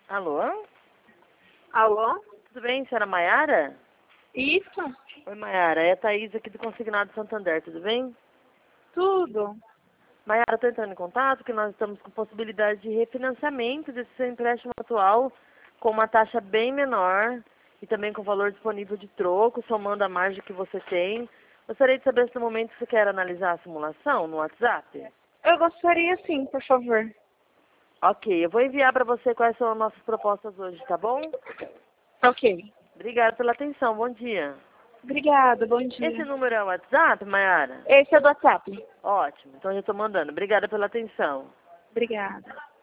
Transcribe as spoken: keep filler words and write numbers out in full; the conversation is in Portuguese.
Alô? Alô? Tudo bem, senhora Maiara? Isso? Oi, Maiara. É a Thaís aqui do Consignado Santander, tudo bem? Tudo. Maiara, estou entrando em contato que nós estamos com possibilidade de refinanciamento desse seu empréstimo atual com uma taxa bem menor e também com valor disponível de troco, somando a margem que você tem. Gostaria de saber se no momento você quer analisar a simulação no WhatsApp. Eu gostaria sim, por favor. Ok, eu vou enviar para você quais são as nossas propostas hoje, tá bom? Ok. Obrigada pela atenção, bom dia. Obrigada, bom Esse dia. número é o WhatsApp, Maiara? Esse é do WhatsApp. Ótimo, então eu já estou mandando. Obrigada pela atenção. Obrigada.